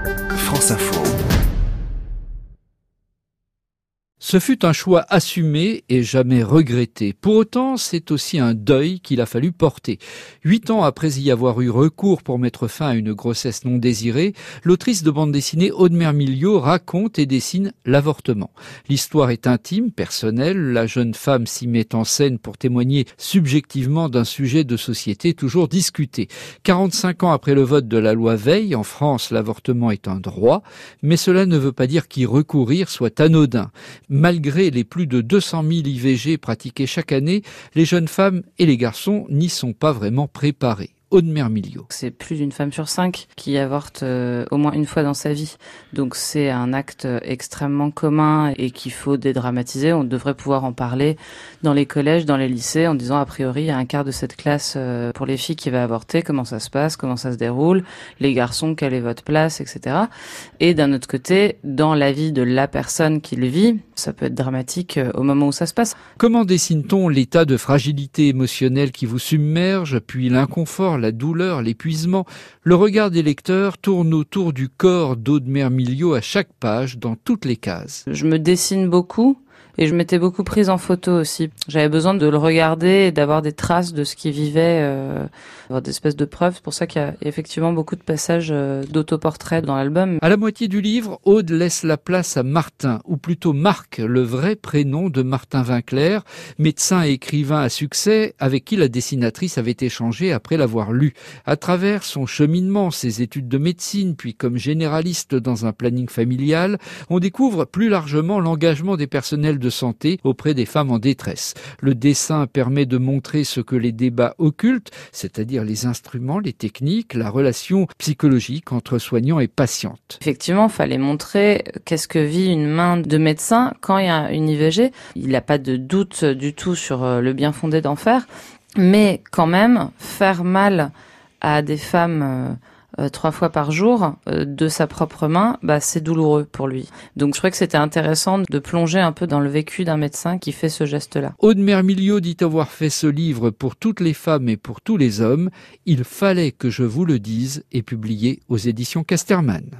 France Info. Ce fut un choix assumé et jamais regretté. Pour autant, c'est aussi un deuil qu'il a fallu porter. 8 ans après y avoir eu recours pour mettre fin à une grossesse non désirée, l'autrice de bande dessinée Aude Mermilliod raconte et dessine l'avortement. L'histoire est intime, personnelle. La jeune femme s'y met en scène pour témoigner subjectivement d'un sujet de société toujours discuté. 45 ans après le vote de la loi Veil, en France, l'avortement est un droit, mais cela ne veut pas dire qu'y recourir soit anodin. Malgré les plus de 200 000 IVG pratiqués chaque année, les jeunes femmes et les garçons n'y sont pas vraiment préparés. Aude Mermilliod. C'est plus d'une femme sur 5 qui avorte au moins une fois dans sa vie. Donc c'est un acte extrêmement commun et qu'il faut dédramatiser. On devrait pouvoir en parler dans les collèges, dans les lycées, en disant a priori il y a un quart de cette classe pour les filles qui va avorter, comment ça se passe, comment ça se déroule, les garçons, quelle est votre place, etc. Et d'un autre côté, dans la vie de la personne qui le vit, ça peut être dramatique au moment où ça se passe. Comment dessine-t-on l'état de fragilité émotionnelle qui vous submerge, puis l'inconfort, la douleur, l'épuisement? Le regard des lecteurs tourne autour du corps d'Aude Mermilliod à chaque page, dans toutes les cases. Je me dessine beaucoup et je m'étais beaucoup prise en photo aussi. J'avais besoin de le regarder et d'avoir des traces de ce qu'il vivait, avoir des espèces de preuves. C'est pour ça qu'il y a effectivement beaucoup de passages d'autoportraits dans l'album. À la moitié du livre, Aude laisse la place à Martin, ou plutôt Marc, le vrai prénom de Martin Vinclair, médecin et écrivain à succès avec qui la dessinatrice avait échangé après l'avoir lu. À travers son cheminement, ses études de médecine, puis comme généraliste dans un planning familial, on découvre plus largement l'engagement des personnels de santé auprès des femmes en détresse. Le dessin permet de montrer ce que les débats occultent, c'est-à-dire les instruments, les techniques, la relation psychologique entre soignants et patientes. Effectivement, il fallait montrer qu'est-ce que vit une main de médecin quand il y a une IVG. Il n'a pas de doute du tout sur le bien fondé d'en faire, mais quand même, faire mal à des femmes 3 fois par jour de sa propre main, c'est douloureux pour lui. Donc je trouvais que c'était intéressant de plonger un peu dans le vécu d'un médecin qui fait ce geste-là. Aude Mermilliod dit avoir fait ce livre pour toutes les femmes et pour tous les hommes. Il fallait que je vous le dise, et publié aux éditions Casterman.